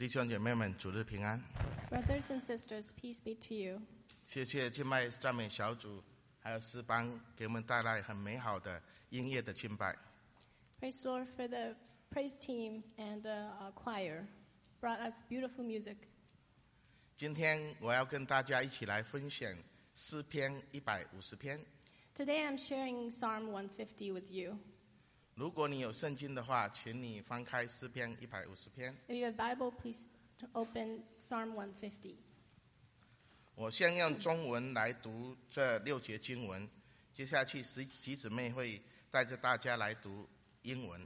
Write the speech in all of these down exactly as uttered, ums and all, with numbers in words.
弟兄姐妹们，主日平安。 Brothers and sisters, peace be to you. 谢谢敬拜赞美小组还有诗班给我们带来很美好的音乐的敬拜。 Praise the Lord for the praise team and the uh, choir. Brought us beautiful music. 今天我要跟大家一起来分享诗篇一百五十篇。 Today I'm sharing Psalm one fifty with you. 如果你有圣经的话，请你翻开诗篇一百五十篇。 If you have a Bible, please open Psalm one fifty. 我先用中文来读这六节经文，接下去习习姊妹会带着大家来读英文。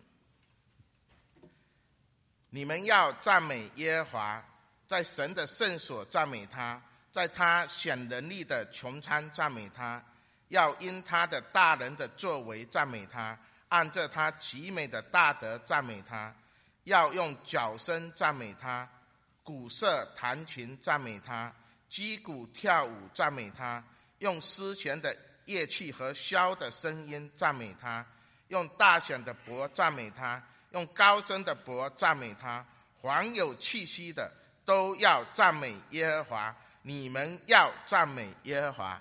你们要赞美耶和华，在神的圣所赞美他，在他显能力的穹苍赞美他，要因他的大能的作为赞美他，按着他极美的大德赞美他，要用角声赞美他，鼓瑟弹琴赞美他，击鼓跳舞赞美他，用丝弦的乐器和箫的声音赞美他，用大响的钹赞美他，用高声的钹赞美他，凡有气息的都要赞美耶和华，你们要赞美耶和华。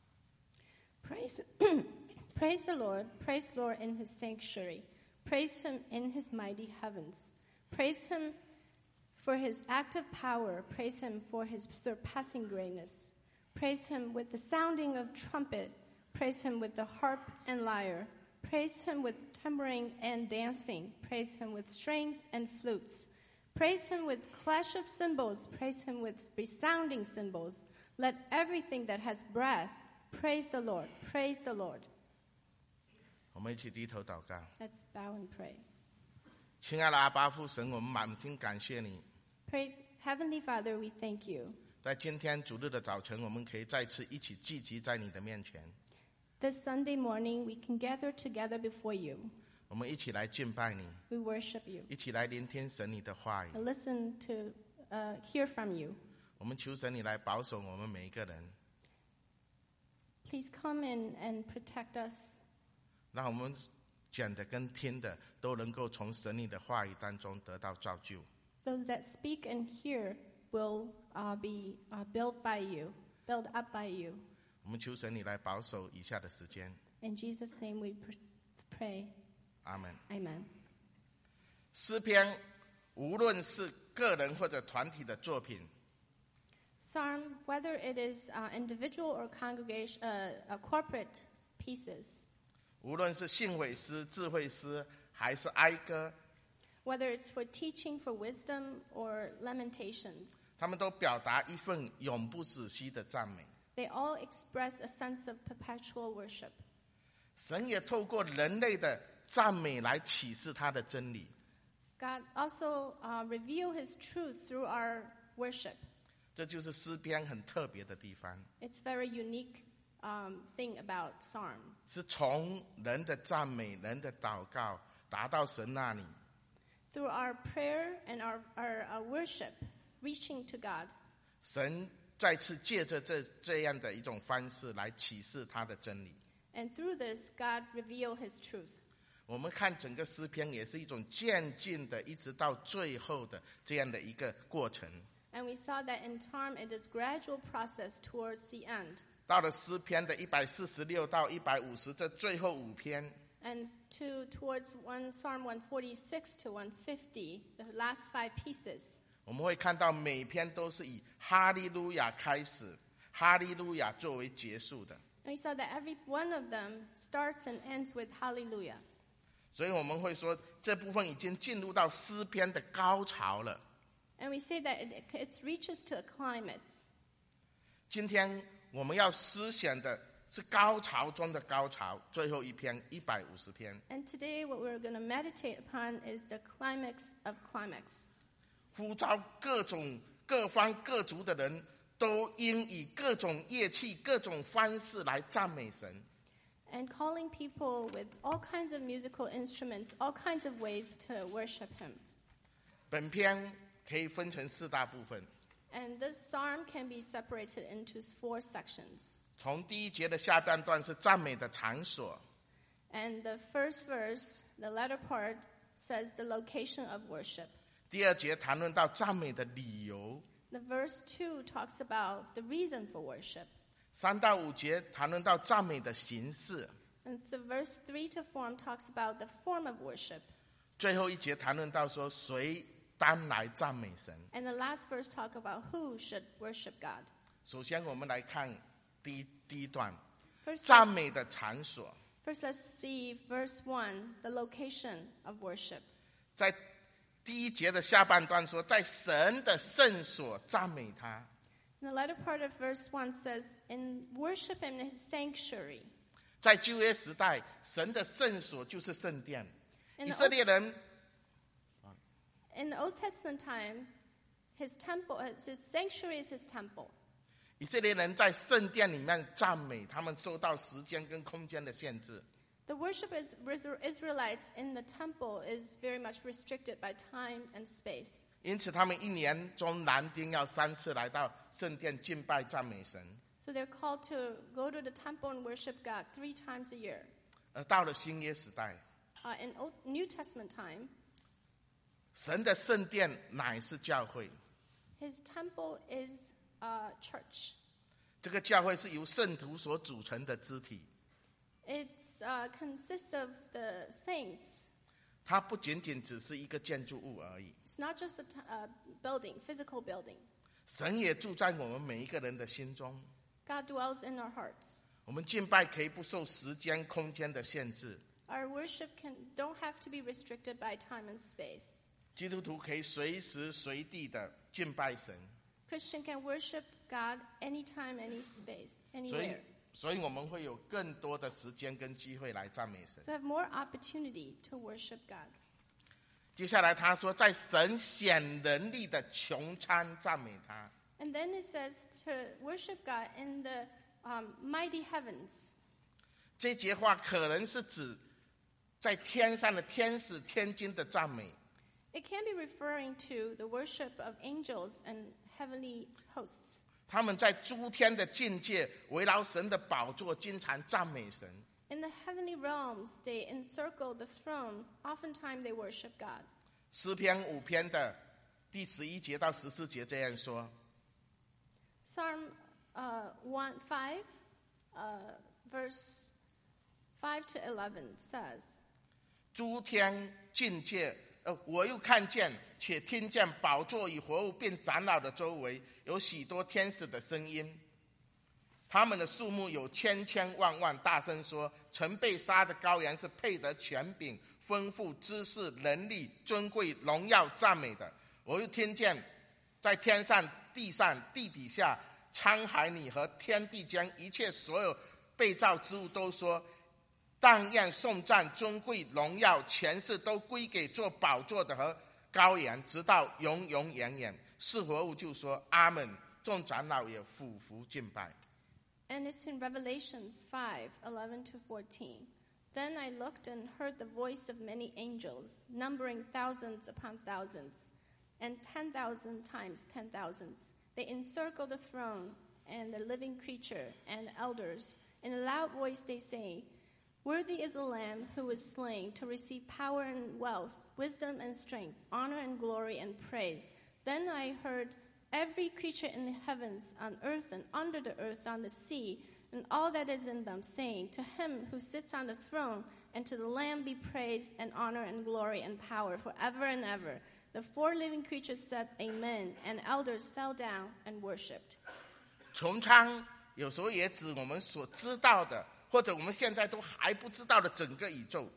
Praise, praise the Lord. Praise the Lord in his sanctuary. Praise him in his mighty heavens. Praise him for his active power. Praise him for his surpassing greatness. Praise him with the sounding of trumpet. Praise him with the harp and lyre. Praise him with tambourine and dancing. Praise him with strings and flutes. Praise him with clash of cymbals. Praise him with resounding cymbals. Let everything that has breath praise the Lord. Praise the Lord. 我们一起低头祷告。 Let's bow and pray. 亲爱的阿爸父神，我们满心感谢你， Pray, Heavenly Father, we thank you. 在今天主日的早晨，我们可以再次一起聚集在你的面前， This Sunday morning, we can gather together before you. 我们一起来敬拜你， We worship you 一起来聆听神你的话语。 and listen to uh, hear from you. 我们求神你来保守我们每一个人， Please come in and protect us. 让我们讲的跟听的都能够从神你的话语当中得到造就。 Those that speak and hear will uh, be uh, built by you, built up by you. 我们求神你来保守以下的时间。 In Jesus' name we pr- pray. 阿门。 Amen. 诗篇无论是个人或者团体的作品， Psalm, whether it is uh, individual or congregation, uh, uh, corporate pieces, 无论是信悔诗、智慧诗，还是哀歌， whether it's for teaching, for wisdom, or lamentations, 他们都表达一份永不止息的赞美。 they all express a sense of perpetual worship. 神也透过人类的赞美来启示他的真理。 God also uh, revealed his truth through our worship. 这就是诗篇很特别的地方， It's very unique um, thing about Psalm. 是从人的赞美、人的祷告达到神那里。 Through our prayer and our, our, our worship, reaching to God, 神再次借着这这样的一种方式来启示他的真理。 and through this, God revealed his truth. 我们看整个诗篇也是一种渐进的，一直到最后的这样的一个过程。 And we saw that in Psalm, it is gradual process towards the end. 到了诗篇的一百四十六到一百五十这最后五篇， And to towards one Psalm one forty-six to one fifty, the last five pieces, 我们会看到每篇都是以哈利路亚开始，哈利路亚作为结束的。 and we saw that every one of them starts and ends with Hallelujah. 所以我们会说，这部分已经进入到诗篇的高潮了。 And we say that it, it reaches to a climax. 今天我们要思想的是高潮中的高潮，最后一篇一百五十篇。 And today what we're going to meditate upon is the climax of climax. 呼召各种各方各族的人都应以各种乐器、各种方式来赞美神。 And calling people with all kinds of musical instruments, all kinds of ways to worship him. 本篇可以分成四大部分。 And this psalm can be separated into four sections. 从第一节的下半段是赞美的场所， And the first verse, the latter part, says the location of worship. 第二节谈论到赞美的理由， The verse two talks about the reason for worship. 三到五节谈论到赞美的形式， And the verse three to four talks about the form of worship. 最后一节谈论到说谁当来赞美神。 And the last verse talk about who should worship God. 首先我们来看第一第一段 First, 赞 let's, 美的场所。 first let's see verse one, the location of worship. 在第一节的下半段说，在神的圣所赞美他。 And the latter part of verse one says, in worship in his sanctuary. 在旧约时代，神的圣所就是圣殿。 In 以 the 色列人 In the Old Testament time, his temple, his sanctuary is his temple. 以色列人在圣殿里面赞美，他们受到时间跟空间的限制。 The worship of Israelites in the temple is very much restricted by time and space. 因此，他们一年中男丁要三次来到圣殿敬拜赞美神。 So they're called to go to the temple and worship God three times a year. 而到了新约时代， Uh, in Old, New Testament time, 神的圣殿乃是教会。 his temple is a church. 这个教会是由圣徒所组成的肢体， It uh, consists of the saints. 它不仅仅只是一个建筑物而已。 It's not just a t- uh, building, physical building. 神也住在我们每一个人的心中。 God dwells in our hearts. 我们敬拜可以不受时间、空间的限制。 Our worship can, don't have to be restricted by time and space. 基督徒可以随时随地的敬拜神， Christian can worship God anytime, any space, 所以 anywhere. 所以我们会有更多的时间跟机会来赞美神。 So have more opportunity to worship God. 接下来他说，在神显能力的穹苍赞美他。 And then it says to worship God in the um, mighty heavens. 这节话可能是指在天上的天使、天君的赞美， It can be referring to the worship of angels and heavenly hosts. 他们在诸天的境界围绕神的宝座，经常赞美神。 In the heavenly realms, they encircle the throne. Oftentimes they worship God. 诗篇五篇的第十一节到十四节这样说： Psalm uh, one, five, uh, verse five to eleven says, 诸天境界，呃，我又看见且听见宝座与活物并长老的周围有许多天使的声音，他们的数目有千千万万，大声说：曾被杀的羔羊是配得权柄、丰富、知识、能力、尊贵、荣耀、赞美的。我又听见在天上、地上、地底下、沧海里和天地间一切所有被造之物都说：但愿颂赞、尊贵、荣耀、权势都归给做宝座的和羔羊，直到永永远远。是活物就说阿们，众长老也俯伏敬拜。 and it's in Revelations five, eleven to fourteen. Then I looked and heard the voice of many angels, numbering thousands upon thousands, and ten thousand times ten thousands. They encircle the throne and the living creature and elders. In a loud voice they say, Worthy is the Lamb who was slain to receive power and wealth, wisdom and strength, honor and glory and praise. Then I heard every creature in the heavens, on earth and under the earth, on the sea, and all that is in them, saying, To him who sits on the throne and to the Lamb be praise and honor and glory and power forever and ever. The four living creatures said, Amen, and elders fell down and worshipped. 穹苍有时候也指我们所知道的，或者我们现在都还不知道的整个宇宙。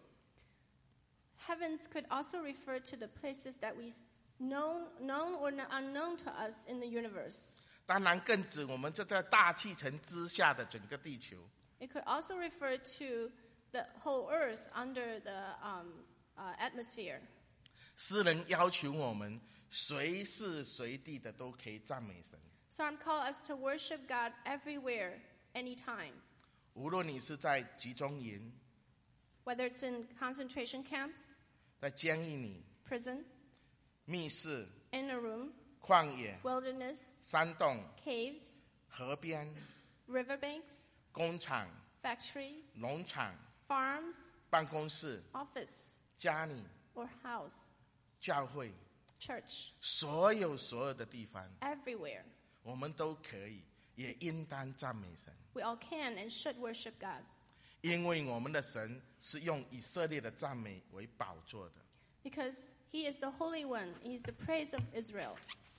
Heavens could also refer to the places that we know, known or unknown to us in the universe. 当然更指我们这在大气层之下的整个地球。 It could also refer to the whole earth under the um, uh, atmosphere. 诗人要求我们随时随地的都可以赞美神。 Psalm calls us to worship God everywhere, anytime. 无论你是在集中营、 Whether it's in concentration camps, 在监狱里、 prison, 密室、 in a room, 旷野、 wilderness, 山洞、 caves, 河边、 riverbanks, 工厂、 factory, 农场、 farms, 办公室、 office, 家里、 or house, 教会， church, 所有所有的地方， everywhere. 我们都可以，也应当赞美神， We all can and should worship God 因为我们的神是用以色列的赞美为宝座的。 because He is the Holy One. He's the praise of Israel.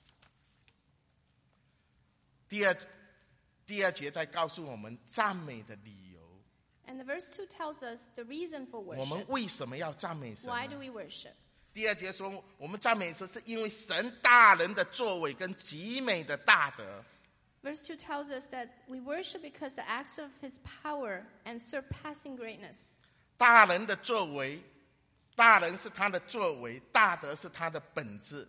第二第二节在告诉我们赞美的理由， And the verse two tells us the reason for 我们 worship. 为什么要赞美神 Why 呢 do we worship? 第二节说，我们赞美神是因为神大人的作为跟极美的大德。 Verse two tells us that we worship because the acts of His power and surpassing greatness. 大人的作为，大人是他的作为，大德是他的本质。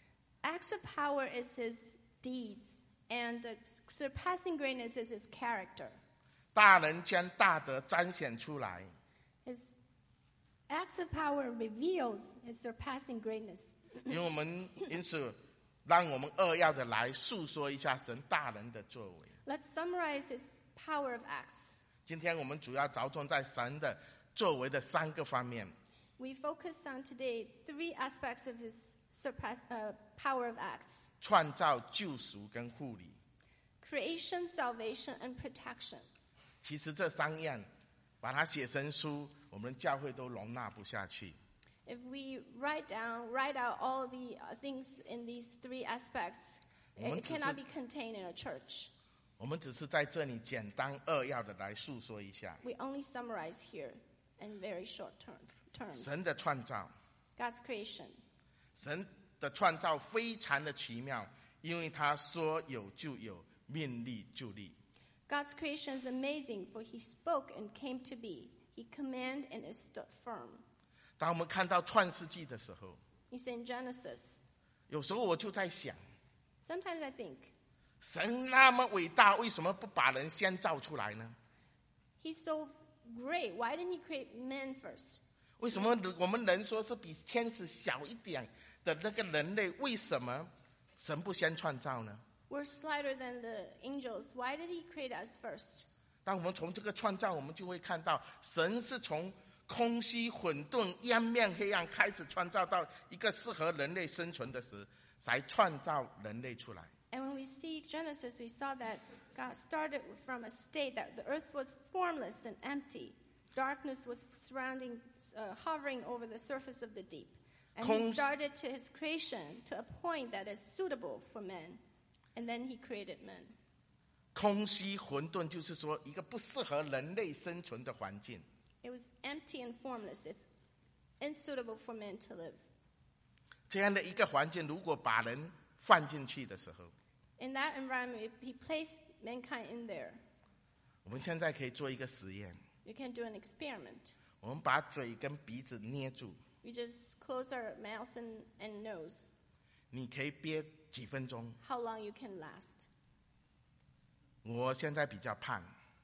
Acts of power is His deeds, and the surpassing greatness is His character. 大人将大德彰显出来， His acts of power reveals His surpassing greatness. 因为我们因此，让我们扼要的来述说一下神大人的作为。 Let's summarize His power of acts. 今天我们主要着重在神的作为的三个方面。 We focused on today three aspects of His surpass, uh, power of acts: 创造、救赎跟护理。 creation, salvation, and protection. 其实这三样，把它写成书，我们教会都容纳不下去。 If we write down, write out all the uh, things in these three aspects, it, 我们 it 只是- cannot be contained in a church. 我们只是在这里简单扼要的来述说一下 We only summarize here in very short term, terms. 神的创造。 God's creation. 神的创造非常的奇妙，因为他说有就有，命立就立。 God's creation is amazing, for He spoke and came to be. He commanded and it stood firm. 当我们看到创世纪的时候， He's in Genesis. 有时候我就在想， Sometimes I think, 神那么伟大，为什么不把人先造出来呢？ He's so great. Why didn't He create men first? 为什么我们人说是比天使小一点的那个人类，为什么神不先创造呢？ We're slighter than the angels. Why did He create us first? 当我们从这个创造，我们就会看到神是从空虚混沌烟面黑暗开始创造到一个适合人类生存的时，才创造人类出来。 And when we see Genesis, we saw that God started from a state that the earth was formless and empty. Darkness was surrounding, uh, hovering over the surface of the deep. And He Kong- started to His creation to a point that is suitable for men. And then He created men. 空虚混沌就是说一个不适合人类生存的环境。 It was empty and formless. It's unsuitable for men to live. 这样的一个环境，如果把人放进去的时候， In that environment, if He placed mankind in there, 我们现在可以做一个实验， you can do an experiment. 我们把嘴跟鼻子捏住， We just close our mouths and, and nose. 你可以憋几分钟。 How long you can last. 我现在比较胖，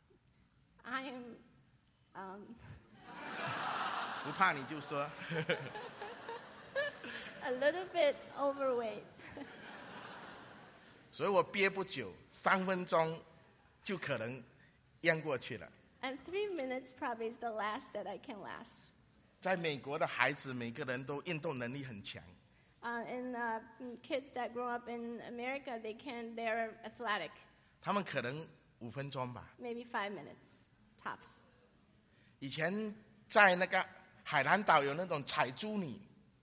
I am, um, 不怕你就说。 a little bit overweight. 所以我憋不久，三分钟就可能淹过去了。 And three minutes probably is the last that I can last. 在美国的孩子，每个人都运动能力很强， Uh, and uh, kids that grow up in America, they can, they're athletic. 他们可能五分钟吧。 Maybe five minutes, tops. 以前在那个海南岛有那种采珠女，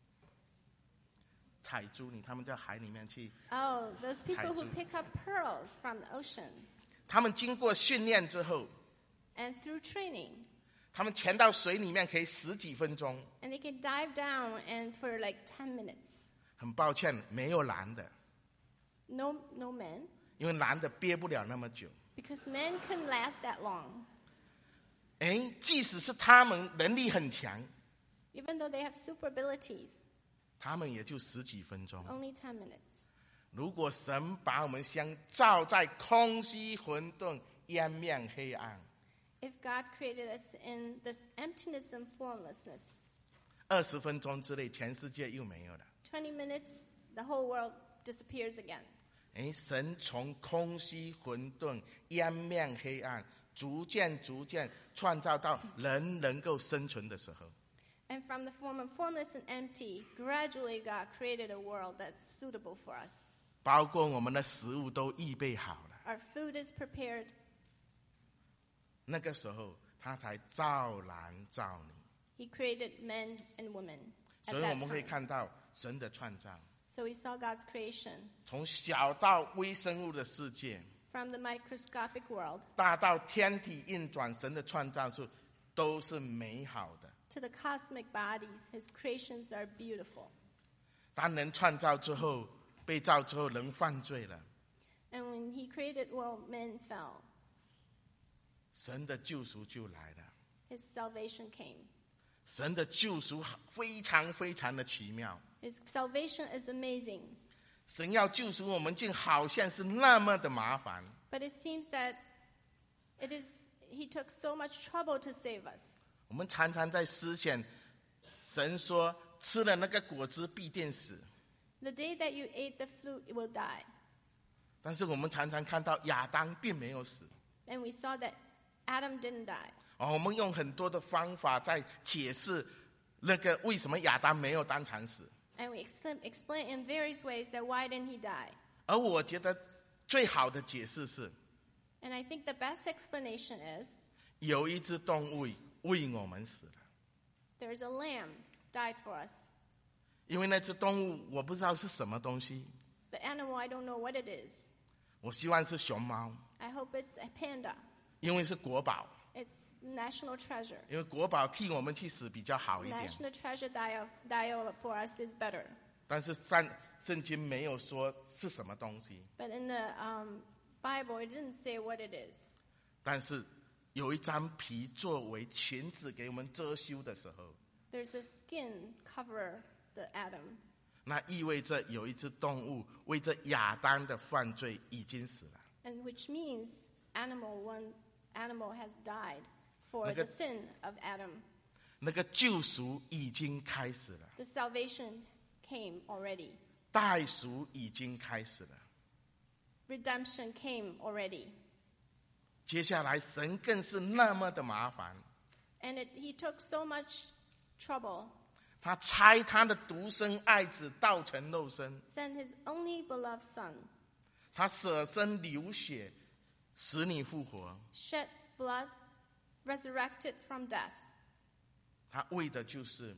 采珠女，他们在海里面去， Oh, those people who 采珠。 pick up pearls from the ocean. 他们经过训练之后， And through training, 他们潜到水里面可以十几分钟。 and they can dive down and for like ten minutes. 很抱歉，没有男的， No, no men, 因为男的憋不了那么久。 because men can last that long. 哎，即使是他们能力很强， Even though they have super abilities, 他们也就十几分钟。 only ten minutes. 如果神把我们先造在空虚混沌、烟面黑暗， If God created us in this emptiness and formlessness, 二十分钟之内，全世界又没有了。 twenty minutes, the whole world disappears again. 哎，神从空虚混沌、烟面黑暗，逐渐逐渐创造到人能够生存的时候， And from the form of formless and empty, gradually God created a world that's suitable for us. 包括我们的食物都预备好了。 Our food is prepared. 那个时候他才造男造女。 He created men and women 所 at 以我 that 们可以 time. 看到神的创造， So we saw God's creation 从小到微生物的世界， from the microscopic world 大到天体运转，神的创造是都是美好的。 to the cosmic bodies. His creations are beautiful. 当人创造之后，被造之后，人犯罪了， And when he created world, men fell. 神的救赎就来了。 His salvation came. 神的救赎非常非常的奇妙， His salvation is amazing. 神要救赎我们，竟好像是那么的麻烦。 But it seems that it is he took so much trouble to save us. 我们常常在思想，神说吃了那个果子必定死， The day that you ate the fruit, you will die. 但是我们常常看到亚当并没有死。 And we saw that Adam didn't die. 哦，我们用很多的方法在解释那个为什么亚当没有当场死。 And we explain, explain in various ways that why didn't he die? 而我觉得最好的解释是， And I think the best explanation is 有一只动物为我们死了。 there's a lamb died for us. 因为那只动物我不知道是什么东西， The animal, I don't know what it is. 我希望是熊猫， I hope it's a panda. 因为是国宝， It's national treasure. 因为国宝替我们去死比较好一点。 National treasure die, of, die of for us is better. 但是圣圣经没有说是什么东西， But in the um, Bible, it didn't say what it is. 但是有一张皮作为裙子给我们遮羞的时候， There's a skin cover the Adam. 那意味着有一只动物为这亚当的犯罪已经死了。 And which means animal one animal has died for 那个- the sin of Adam. 那个救赎已经开始了， The salvation came already. 代赎已经开始了。 Redemption came already. 接下来神更是那么的麻烦， And it, he took so much trouble, 他差他的独生爱子道成肉身， sent his only beloved son, 他舍身流血，使你复活。 shed blood, resurrected from death. 他为的就是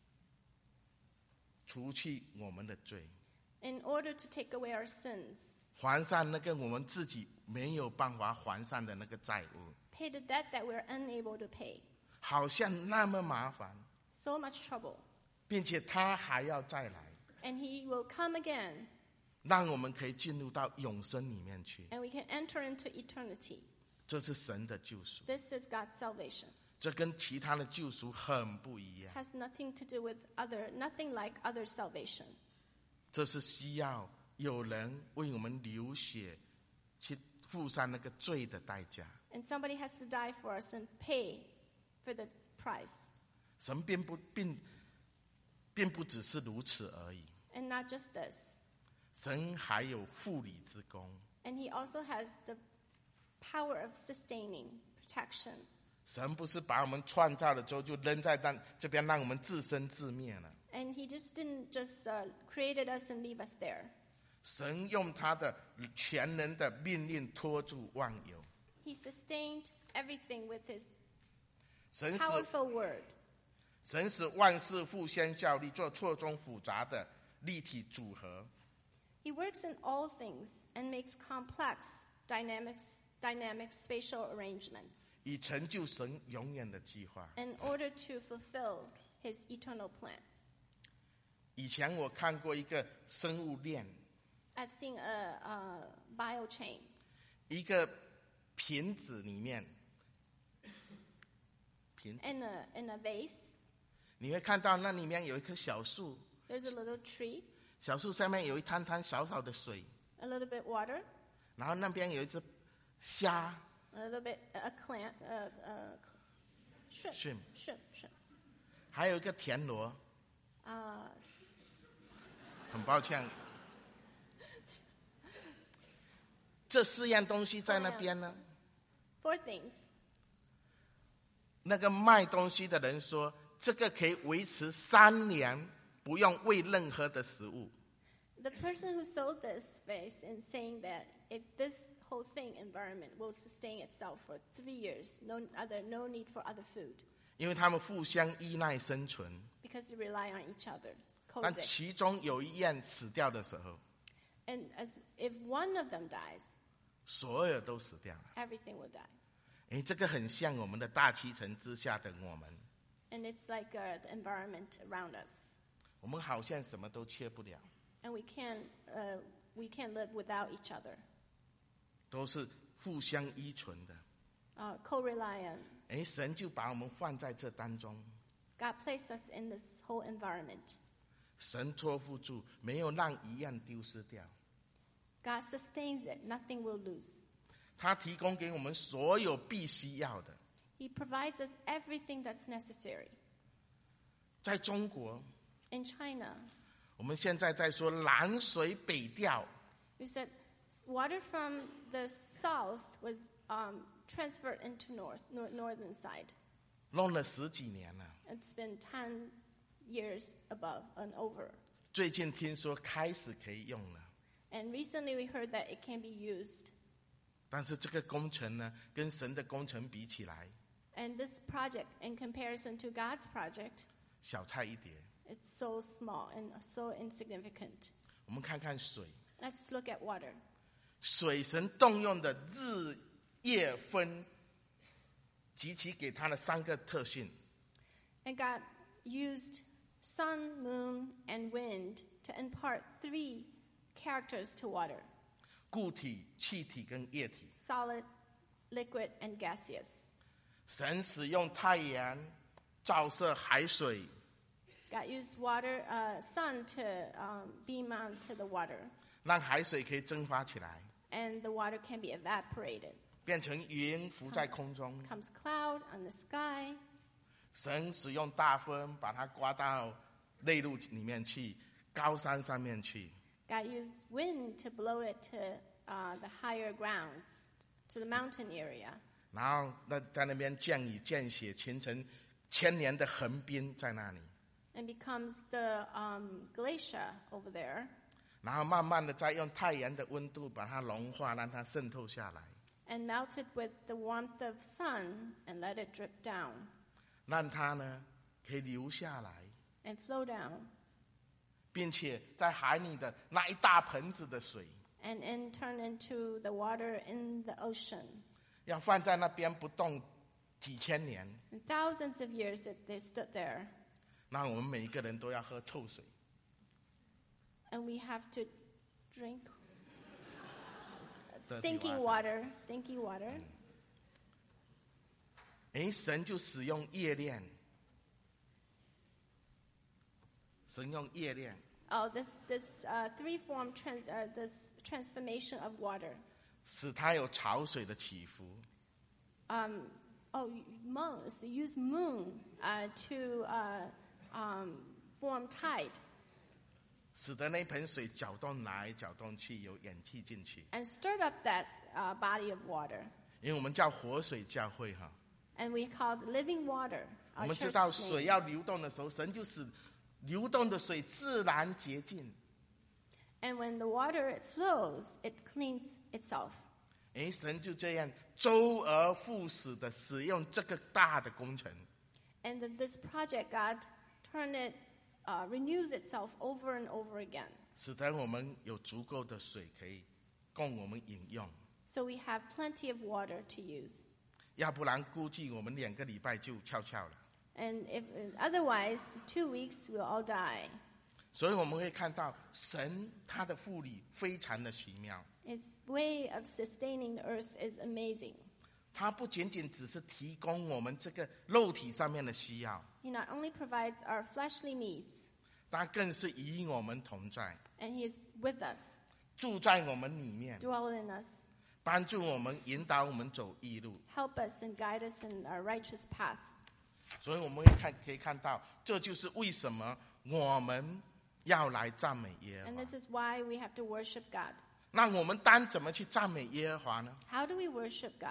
除去我们的罪， In order to take away our sins, 还上那个我们自己没有办法还上的那个债务， pay the debt that we're unable to pay. 好像那么麻烦， So much trouble. 并且他还要再来， And he will come again, 让我们可以进入到永生里面去。 and we can enter into eternity. 这是神的救赎， This is God's salvation. 这跟其他的救赎很不一样。 Has nothing to do with other, nothing like other salvation. 这是需要有人为我们流血，去付上那个罪的代价。 And somebody has to die for us and pay for the price. 神并不并并不只是如此而已， And not just this. 神还有护理之功。 And he also has the power of sustaining, protection. 神不是把我们创造了之后就扔在当这边，让我们自生自灭了。 And he just didn't just uh, created us and leave us there. 神用他的全能的命令拖住万有， He sustained everything with his 神使 powerful word. 神使万事互相效力，做错综复杂的立体组合。 He works in all things and makes complex dynamics, dynamic spatial arrangements 以成就神永远的计划。 in order to fulfill his eternal plan. 以前我看过一个生物链， I've seen a, a bio chain. 一个瓶子里面，瓶 In a, in a vase, 你会看到那里面有一棵小树， there's a little tree, 小树上面有一滩滩小小的水， a little bit water, 然后那边有一只虾 a little bit a clam, a, a shrimp, Shrimp. shrimp, shrimp. 还有一个田螺。 Uh, 很抱歉，这四样东西在那边呢。 four things. 那个卖东西的人说， 这个可以维持三年，不用喂任何的食物。 The person who sold this space and saying that if this whole thing environment will sustain itself for three years, no other, no need for other food. 因为他们互相依赖生存。 Because they rely on each other. 但 Coexist. 其中有一样死掉的时候， And as if one of them dies, 所有都死掉了。 everything will die. 诶，这个很像我们的大气层之下的我们， And it's like uh, the environment around us. 我们好像什么都缺不了， And we can't, uh, we can't live without each other. 都是互相依存的。 Uh, co-reliant. 诶，神就把我们放在这当中， God placed us in this whole environment. 神托付住，没有让一样丢失掉。 God sustains it. Nothing will lose. 他提供给我们所有必须要的。 He provides us everything that's necessary. 在中国， In China, 我们现在在说南水北调， we said water from the south was um, transferred into north, nor- northern side. 弄了十几年了。 It's been ten years above and over. 最近听说开始可以用了， And recently we heard that it can be used. 但是这个工程呢，跟神的工程比起来， And this project, in comparison to God's project, 小菜一碟。 it's so small and so insignificant. 我们看看水， Let's look at water. 水神动用的日夜分，及其给他的三个特性。 And God used sun, moon, and wind to impart three characters to water: 固体、气体跟液体。 solid, liquid, and gaseous. 神使用太阳照射海水， God used water, uh, sun to um, beam onto the water, 让海水可以蒸发起来， and the water can be evaporated. 变成云浮在空中。 Comes cloud on the sky. 神使用大风把它刮到内陆里面去，高山上面去。 God used wind to blow it to uh, the higher grounds, to the mountain area. 然后那在那边降雨降雪，形成千年的横冰在那里。 And becomes the um, glacier over there. 然后慢慢的再用太阳的温度把它融化，让它渗透下来， And melted with the warmth of sun and let it drip down 让它呢可以流下来， and flow down. 并且在海里的那一大盆子的水， And in turn into the water in the ocean. 要放在那边不动几千年， And thousands of years that they stood there. 那我们每一个人都要喝臭水。 And we have to drink Dirty stinky water, stinky water. 诶，神就使用夜练，神用夜练， Oh, this this uh, three-form trans, uh, this transformation of water. 使它有潮水的起伏。 Um, oh, moon. So use moon uh, to uh, um, form tide 使得那盆水搅动来搅动去，有氧气进去。 and stirred up that uh, body of water. 因为我们叫活水教会哈， And we call it living water. 我 Our 们知 church 道水 name. 要流动的时候，神就使流动的水自然洁净。 And when the water flows, it cleans itself. 诶，神就这样周而复始的使用这个大的工程， And that this project, God turn it, uh, renews itself over and over again. 使得我们有足够的水可以供我们饮用。 So we have plenty of water to use. 要不然估计我们两个礼拜就翘翘了。 And if otherwise, two weeks we'll all die. 所以我们会看到神他的护理非常的奇妙， His way of sustaining the earth is amazing. 他不仅仅只是提供我们这个肉体上面的需要， He not only provides our fleshly needs, 他更是与我们同在， and He is with us, 住在我们里面， dwell in us, 帮助我们，引导我们走义路。 help us and guide us in our righteous path. 所以我们会看可以看到，这就是为什么我们要来赞美耶和 And 华。 this is why we have to worship God. 那我们当怎么去赞美耶和华呢？ How do we worship God?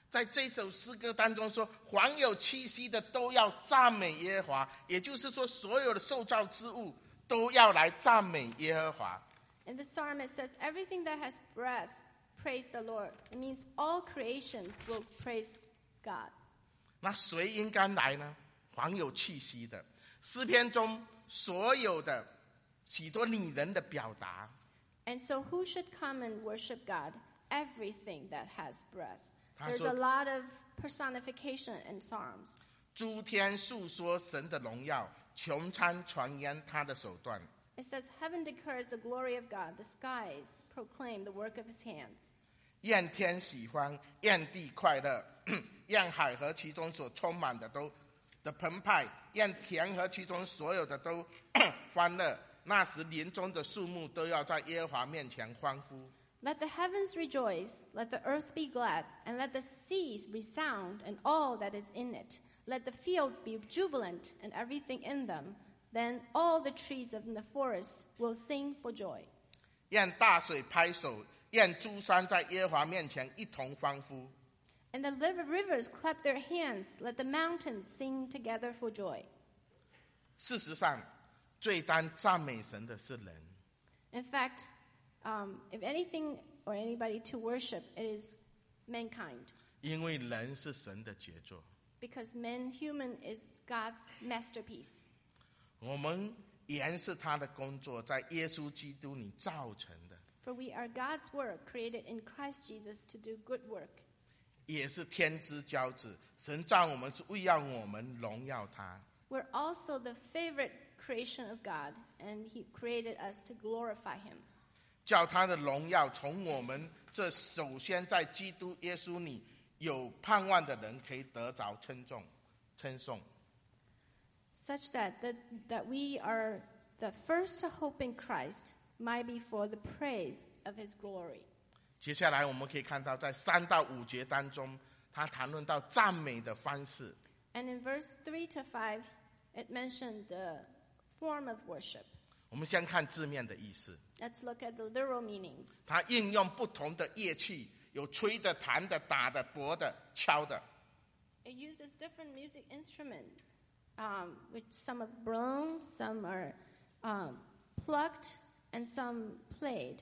在这首诗歌当中说，凡有气息的都要赞美耶和华，也就是说，所有的受造之物都要来赞美耶和华。 In the psalm it says, everything that has breath, praise the Lord. It means all creations will praise God. 那谁应该来呢？凡有气息的。诗篇中所有的许多拟人的表达。 And so who should come and worship God? Everything that has breath. 他 There's 说 a lot of personification in Psalms. 诸天述说神的荣耀，穹苍传言他的手段。 It says, heaven declares the glory of God. The skies proclaim the work of his hands. 愿天喜欢，愿地快乐，愿海和其中所充满的都的澎湃，愿田和其中所有的都欢乐。那时林中的树木都要在耶和华面前欢呼。 Let the heavens rejoice, let the earth be glad, and let the seas resound, and all that is in it. Let the fields be jubilant, and everything in them. Then all the trees of the forest will sing for joy. 愿大水拍手，愿诸山在耶和华面前一同欢呼。 And the rivers clap their hands, let the mountains sing together for joy. 事实上，最当赞美神的是人。 In fact, um, if anything or anybody to worship, it is mankind. 因为人是神的杰作。 Because man, human, is God's masterpiece. 我们原是他的工作，在耶稣基督里造成的。 For we are God's work, created in Christ Jesus to do good work. 也是天之骄子，神造我们是为要我们荣耀他。 We're also the favorite creation of God, and he created us to glorify him. 叫他的荣耀从我们这首先在基督耶稣里有盼望的人可以得着称颂称颂。 Such that, that that we are the first to hope in Christ might be for the praise of his glory. 接下来我们可以看到，在三到五节当中，他谈论到赞美的方式。 And in verse three to five, it mentioned the form of worship. 我们先看字面的意思。 Let's look at the literal meanings. 他应用不同的乐器，有吹的、弹的、打的、拨的、敲的。 It uses different music instruments, um, which some are blown, some are um, plucked, and some played.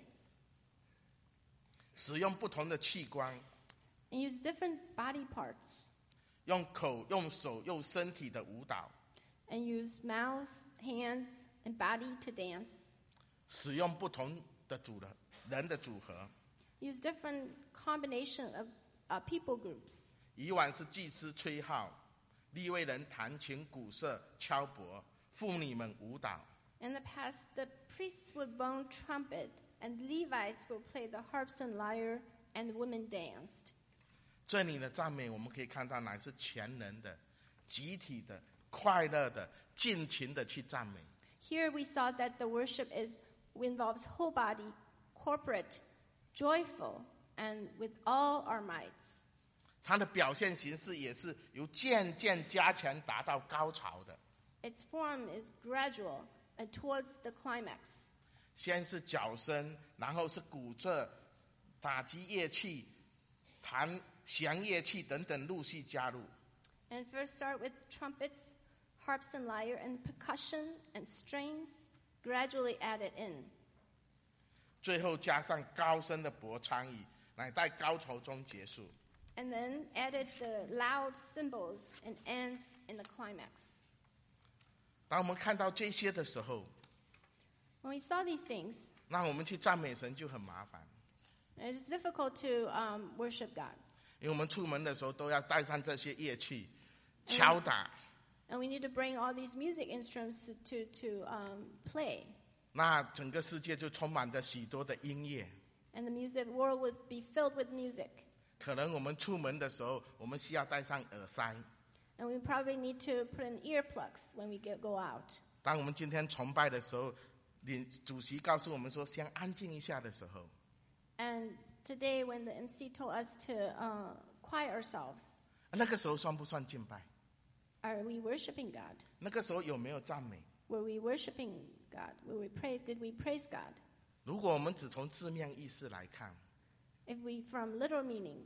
使用不同的器官， And use different body parts. 用口、用手、用身体的舞蹈， And use mouth, hands, and body to dance. 使用不同的组合人的组合。 Use different combination of uh, people groups. 以往是祭司吹号，利未人弹琴、鼓瑟、敲钹，妇女们舞蹈。 In the past, the priests would blow trumpet, and Levites would play the harps and lyre, and the women danced. 这里的赞美，我们可以看到乃是全人的、集体的、快乐的、尽情的去赞美。 Here we saw that the worship is involves whole body, corporate, joyful, and with all our mights. 它的表现形式也是由渐渐加强达到高潮的。 Its form is gradual and towards the climax. 先是角声，然后是鼓瑟、打击乐器、弹弦乐器等等陆续加入。 And first start with trumpets, harps and lyre, and percussion and strings gradually added in. 最后加上高声的钹参与，乃在高潮中结束。 And then added the loud cymbals and ends in the climax. 当我们看到这些的时候， When we saw these things, 那我们去赞美神就很麻烦， it is difficult to um, worship God. 因为我们出门的时候都要带上这些乐器，敲打。 And we need to bring all these music instruments to, to um, play. 那整个世界就充满着许多的音乐。 And the music world would be filled with music. 可能我们出门的时候，我们需要戴上耳塞。 And we probably need to put in earplugs when we get, go out. 当我们今天崇拜的时候，领主席告诉我们说先安静一下的时候， And today when the M C told us to uh, quiet ourselves, 那个时候算不算敬拜？ are we worshiping God? 那个时候有没有赞美？ Were we worshiping God? Were we praise, did we praise God? 如果我们只从字面意思来看， If we, from literal meaning,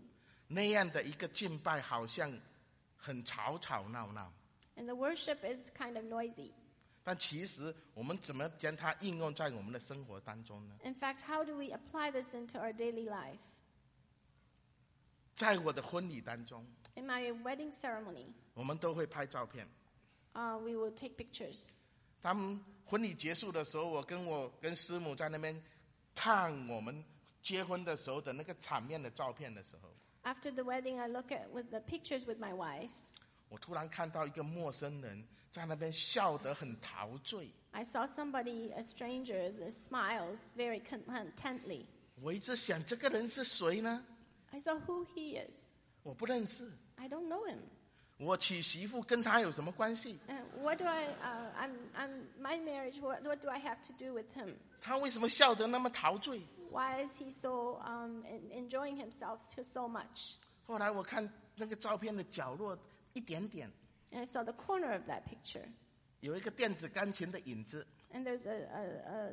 那样的一个敬拜好像很吵吵闹闹。 And the worship is kind of noisy. 但其实我们怎么将它应用在我们的生活当中呢？ In fact, how do we apply this into our daily life? 在我的婚礼当中， In my wedding ceremony, 我们都会拍照片。 uh, we will take pictures. 当婚礼结束的时候，我跟我跟师母在那边看我们结婚的时候的那个场面的照片的时候， After the wedding, I look at with the pictures with my wife. 我突然看到一个陌生人在那边笑得很陶醉。 I saw somebody, a stranger, that smiles very contently. 我一直想，这个人是谁呢？ I saw who he is. 我不认识。 I don't know him. 我娶媳妇跟他有什么关系？ And what do I? Uh, I'm, I'm my marriage. What, what do I have to do with him? 他为什么笑得那么陶醉？ Why is he so um, en- enjoying himself to so much? 后来我看那个照片的角落一点点， And I saw the corner of that picture, 有一个电子钢琴的影子。 and there's a, a,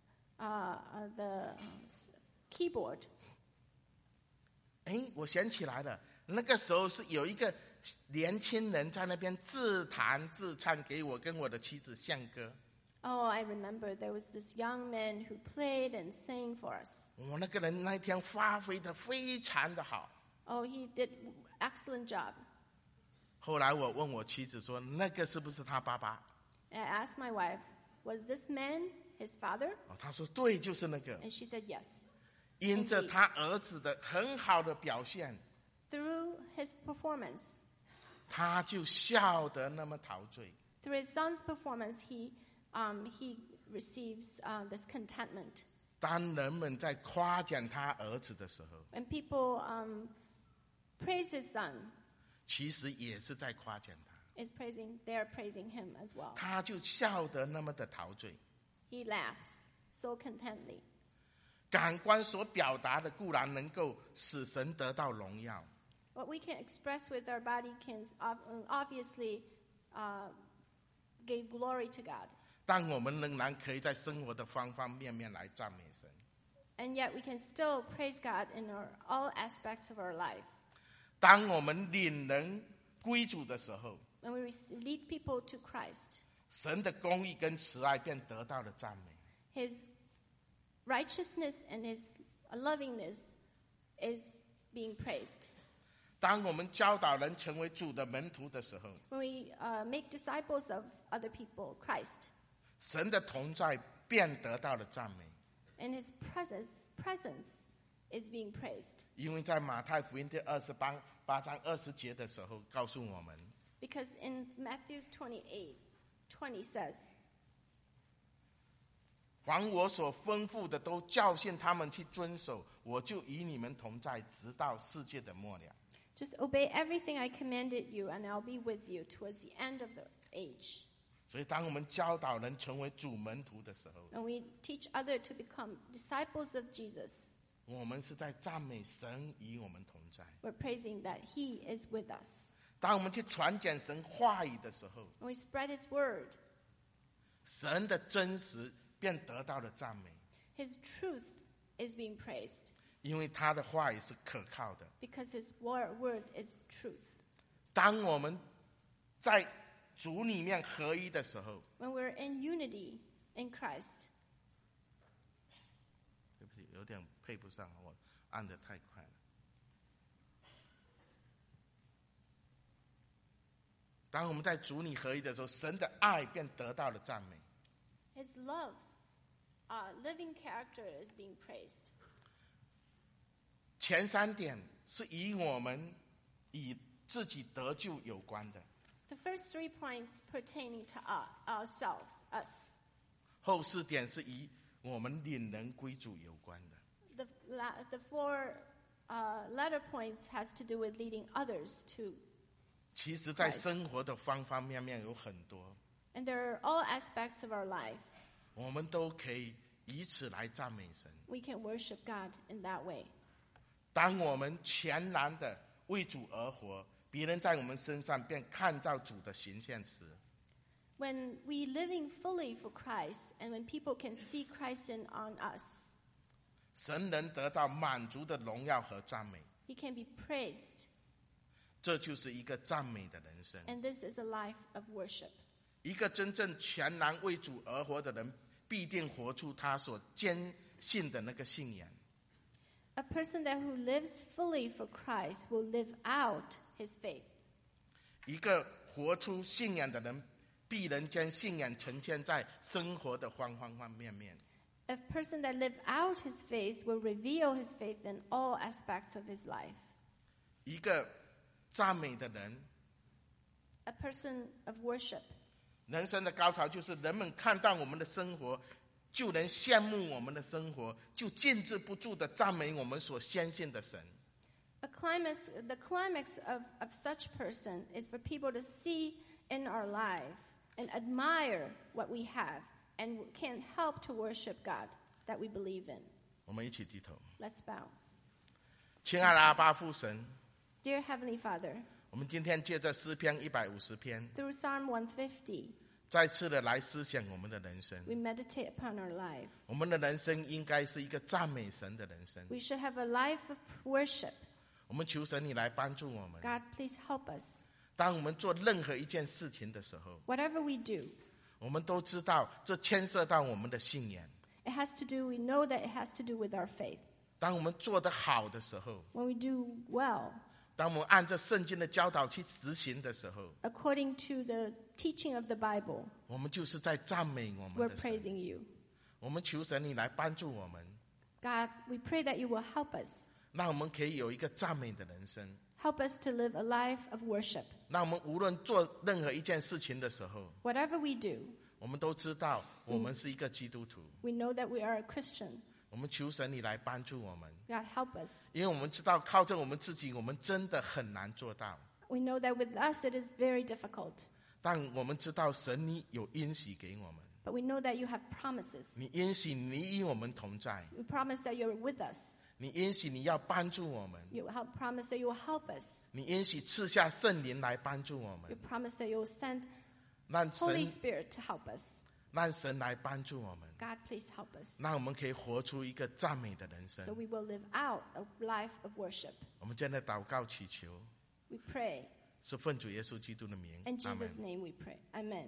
a uh, uh, the keyboard. 哎，我想起来了，那个时候是有一个年轻人在那边自弹自唱，给我跟我的妻子献歌。 Oh, I remember there was this young man who played and sang for us. 我那个人那一天发挥的非常的好。 Oh, he did excellent job. 后来我问我妻子说：“那个是不是他爸爸 And I asked my wife, was this man his father?？” 哦，她说：“对，就是那个。 And she said yes. ” 因着他儿子的很好的表现， Through his performance, 他就笑得那么陶醉。 through his son's performance, he, um, he receives uh, this contentment. 当人们在夸奖他儿子的时候， When people um, praise his son, 其实也是在夸奖他。 is praising, they are praising him as well. 他就笑得那么的陶醉。 He laughs so contently. 感官所表达的固然能够使神得到荣耀， What we can express with our body can ob- obviously uh, give glory to God. 但我们仍然可以在生活的方方面面来赞美神。 And yet we can still praise God in our, all aspects of our life. 当我们领人归主的时候， When we lead people to Christ, 神的公义跟慈爱便得到了赞美。 his righteousness and his lovingness is being praised. 当我们教导人成为主的门徒的时候， When we uh, make disciples of other people, Christ, 神的同在便得到了赞美。 and his presence, presence is being praised. 因为在马太福音第二十八八章二十节的时候，告诉我们， Because in Matthew twenty-eight, twenty says, 凡我所吩咐的，都教训他们去遵守，我就与你们同在，直到世界的末了。 just obey everything I commanded you, and I'll be with you towards the end of the age. 所以，当我们教导人成为主门徒的时候， And we teach others to become disciples of Jesus. 我们是在赞美神与我们同在。 We're praising that he is with us. 当我们去传讲神话语的时候， When we spread his word, 神的真实便得到了赞美， his truth is being praised 因为他的话语是可靠的。 because his wor- word is truth. 当我们在主里面合一的时候， When we're in unity in Christ, 对不起，有点配不上，我按得太快了。当我们在主里合一的时候，神的爱便得到了赞美。 his love, uh, living character is being praised. 前三点是与我们以自己得救有关的， The first three points pertaining to us, ourselves, us. 后四点是与我们领人归主有关的。 The, la- the four uh, latter points has to do with leading others to, 其实，在生活的方方面面有很多， and there are all aspects of our life. 我们都可以以此来赞美神。 We can worship God in that way. 当我们全然的为主而活，别人在我们身上便看到主的形象时， When we living fully for Christ, and when people can see Christ in on us, 神能得到满足的荣耀和赞美。 He can be praised. 这就是一个赞美的人生。 And this is a life of worship. 一个真正全然为主而活的人，必定活出他所坚信的那个信仰。 A person that who lives fully for Christ will live out his faith. 一个活出信仰的人，必能将信仰呈现在生活的方方面面。 A person that lives out his faith will reveal his faith in all aspects of his life. 一个赞美的人， A person of worship. 人生的高潮就是人们看到我们的生活，就能羡慕我们的生活，就禁止不住的赞美我们所相信的神。 A climax, the climax of, of such person is for people to see in our life and admire what we have and can't help to worship God that we believe in. 我们一起低头。 Let's bow. 亲爱的阿爸父神， Dear Heavenly Father, 我们今天借着诗篇一百五十篇， through Psalm one fifty, 再次的来思想我们的人生。 we meditate upon our lives. 我们的人生应该是一个赞美神的人生。 We should have a life of worship. 我们求神你来帮助我们。 God, please help us. 当我们做任何一件事情的时候， Whatever we do, 我们都知道这牵涉到我们的信仰。 it has to do, we know that it has to do with our faith. 当我们做得好的时候， When we do well, 当我们按照圣经的教导去执行的时候， according to the teaching of the Bible, 我们就是在赞美我们 we're 的神。 praising you. 我们求神你来帮助我们， God, we pray that you will help us. 让我们可以有一个赞美的人生。 Help us to live a life of worship. 让我们无论做任何一件事情的时候， Whatever we do, 我们都知道我们是一个基督徒。 we know that we are a Christian. 我们求神你来帮助我们， God, help us. 因为我们知道靠着我们自己，我们真的很难做到。 We know that with us it is very difficult. 但我们知道神你有应许给我们， But we know that you have promises. 你应许你与我们同在， You promise that you're with us. 你应许你要帮助我们， You help, promise that you will help us. 你应许赐下圣灵来帮助我 You 们， promise that you will send 让 Holy 神 Spirit to help us. 让神来帮助我们， God, please help us. 让我们可以活出一个赞美的人 So 生。 we will live out a life of worship. 我们现在祷告祈求， We pray. 是奉主耶稣基督的名， In 阿 Jesus' 门。 name we pray. Amen.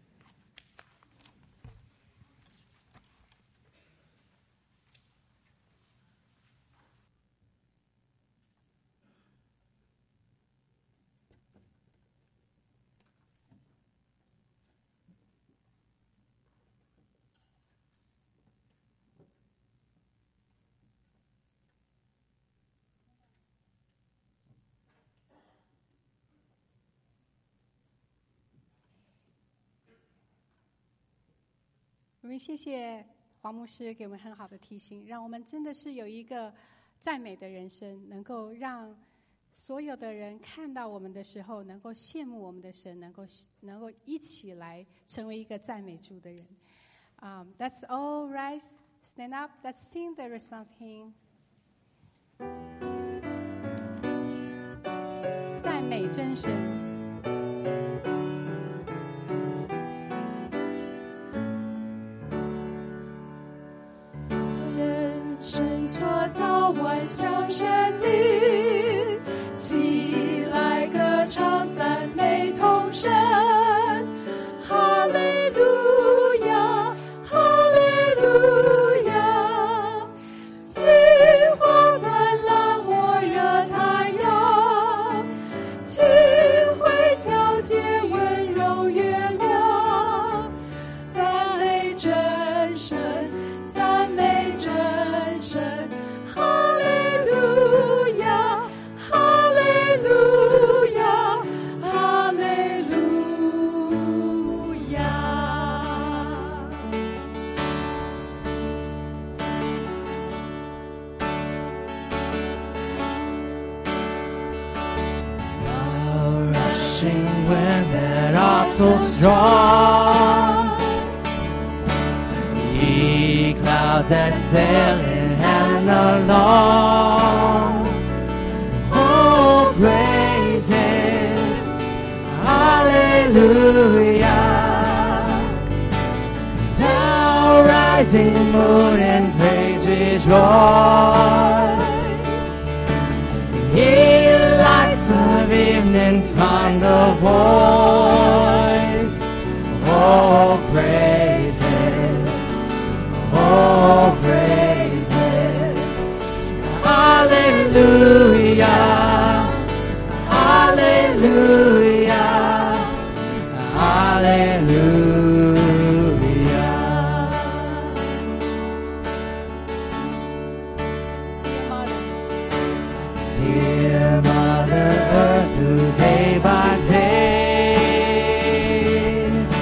我们谢谢黄牧师给我们很好的提醒，让我们真的是有一个赞美的人生，能够让所有的人看到我们的时候，能够羡慕我们的神，能够能够一起来成为一个赞美主的人。Um, that's all. Rise, stand up. Let's sing the response hymn. 赞美真神。 神所造万象生灵，起来歌唱赞美同声，哈利路亚，哈利路亚，金光灿烂火热太阳，清辉皎洁温柔月亮，赞美真神，赞美真神，哈利路亚，哈利路亚，哈利路亚。 A rushing wind that are so strong, ye clouds that sail in heaven along. Oh, praise Him, Hallelujah. Now rising moon and praise rejoice. can find a voice. Oh, praise it. Oh, praise it. Hallelujah. Hallelujah. Hallelujah. Dear Mother Earth, who day by day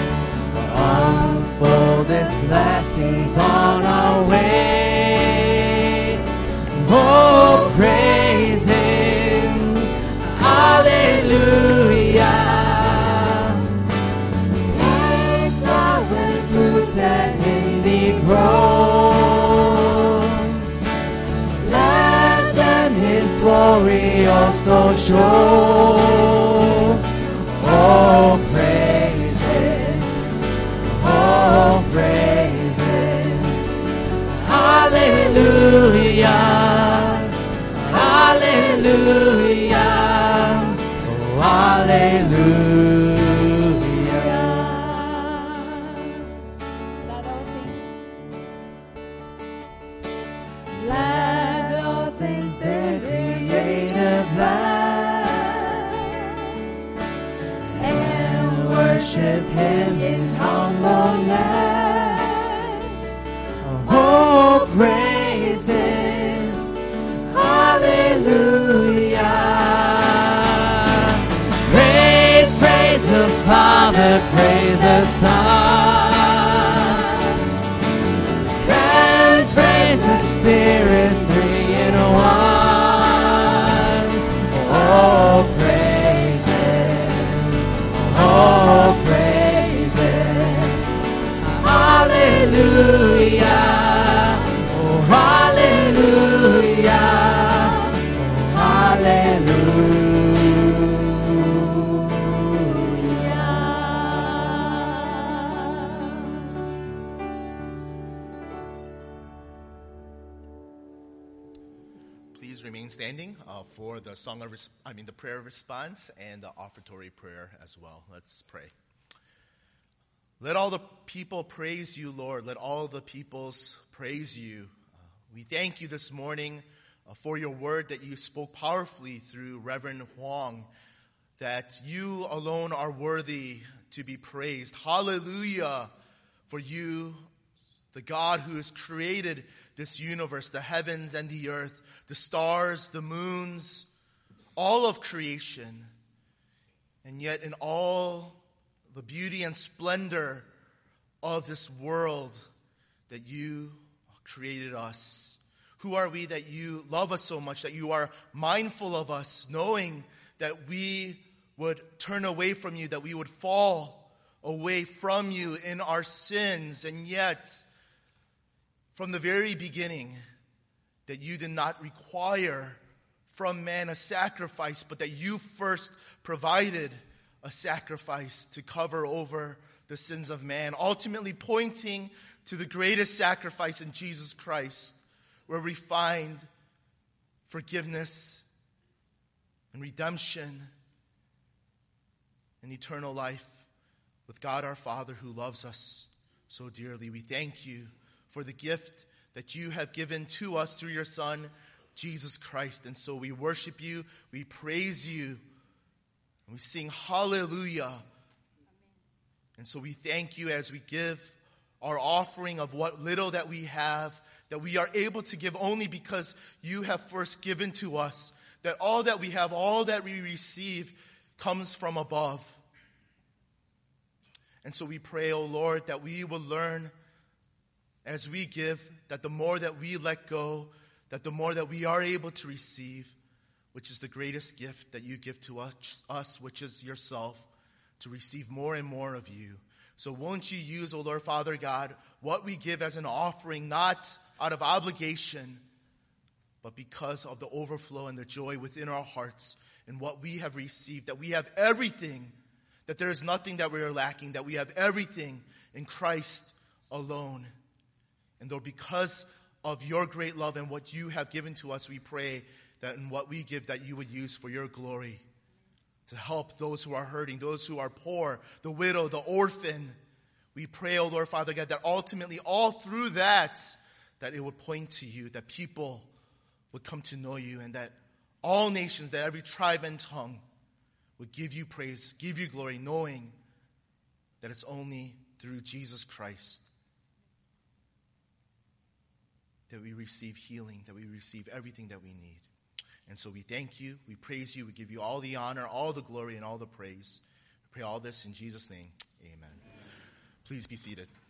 unfoldest blessings on our way. Oh, praise Him. Hallelujah. Like thousand fruits that in thee grow, let them His glory also show. Oh, praise Him. Oh, praise Him. Hallelujah. Hallelujah. Oh, hallelujah. Let all things, Let all things that Creator bless and worship Him in humbleness. Oh, praise Him. Hallelujah. Praise, praise the Father, praise the Son, and praise the Spirit, three in one. Oh, praise Him. Oh, praise Him. Hallelujah. Oh, hallelujah. Oh, Please remain standing uh, for the song of, res- I mean, the prayer response and the offertory prayer as well. Let's pray. Let all the people praise you, Lord. Let all the peoples praise you. Uh, we thank you this morning uh, for your word that you spoke powerfully through Reverend Huang, that you alone are worthy to be praised. Hallelujah for you, the God who has created this universe, the heavens and the earth, the stars, the moons, all of creation. And yet in all the beauty and splendor of this world that you created us. Who are we that you love us so much, that you are mindful of us, knowing that we would turn away from you, that we would fall away from you in our sins, and yet from the very beginning that you did not require from man a sacrifice, but that you first provided a sacrifice to cover over the sins of man, ultimately pointing to the greatest sacrifice in Jesus Christ, where we find forgiveness and redemption and eternal life with God our Father who loves us so dearly. We thank you for the gift that you have given to us through your Son, Jesus Christ. And so we worship you, we praise you, and we sing hallelujah. And so we thank you as we give our offering of what little that we have, that we are able to give only because you have first given to us, that all that we have, all that we receive comes from above. And so we pray, O Lord, that we will learn as we give, that the more that we let go, that the more that we are able to receive, which is the greatest gift that you give to us, us, which is yourself, to receive more and more of you. So won't you use, O Lord Father God, what we give as an offering, not out of obligation, but because of the overflow and the joy within our hearts and what we have received, that we have everything, that there is nothing that we are lacking, that we have everything in Christ alone. And Lord, because of your great love and what you have given to us, we pray that in what we give, that you would use for your glory. to help those who are hurting, those who are poor, the widow, the orphan. We pray, O Lord Father God, that ultimately all through that, that it would point to you, that people would come to know you, and that all nations, that every tribe and tongue would give you praise, give you glory, knowing that it's only through Jesus Christ that we receive healing, that we receive everything that we need. And so we thank you, we praise you, we give you all the honor, all the glory, and all the praise. We pray all this in Jesus' name. Amen. Please be seated.